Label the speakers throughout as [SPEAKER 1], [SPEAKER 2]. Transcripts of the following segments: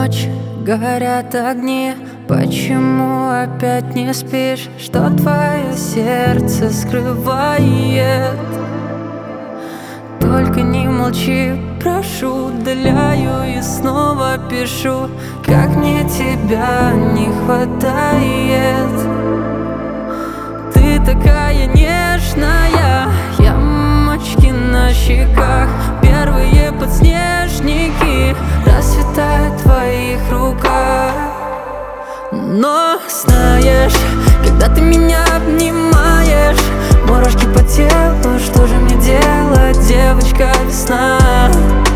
[SPEAKER 1] ночь горят огни. Почему опять не спишь? Что твое сердце скрывает? Только не молчи, прошу, удаляю и снова пишу. Как мне тебя не хватает. Ты такая нежная, ямочки на щеках, первые подснежники расцветают в твоих руках. Но знаешь, когда ты меня обнимаешь, мурашки по телу, что же мне делать, девочка весна?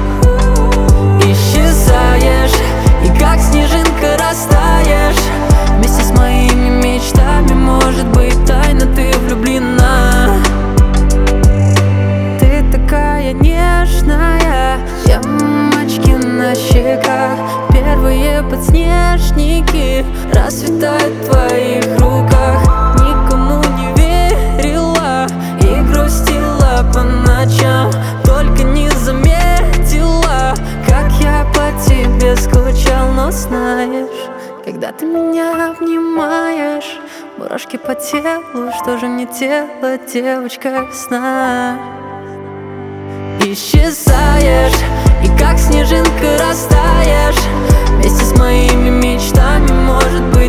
[SPEAKER 1] Исчезаешь, и как снежинка растаешь вместе с моими мечтами, может быть, тайно ты влюблена. Ты такая нежная, ямочки на щеках, первые подснежники расцветают в твоих руках. Никому не верила и грустила по ночам, только не заметила, как я по тебе скучал. Но знаешь, когда ты меня обнимаешь, мурашки по телу, что же мне делать, девочка весна? Исчезаешь, и как снежинка растаешь вместе с моими мечтами, может быть,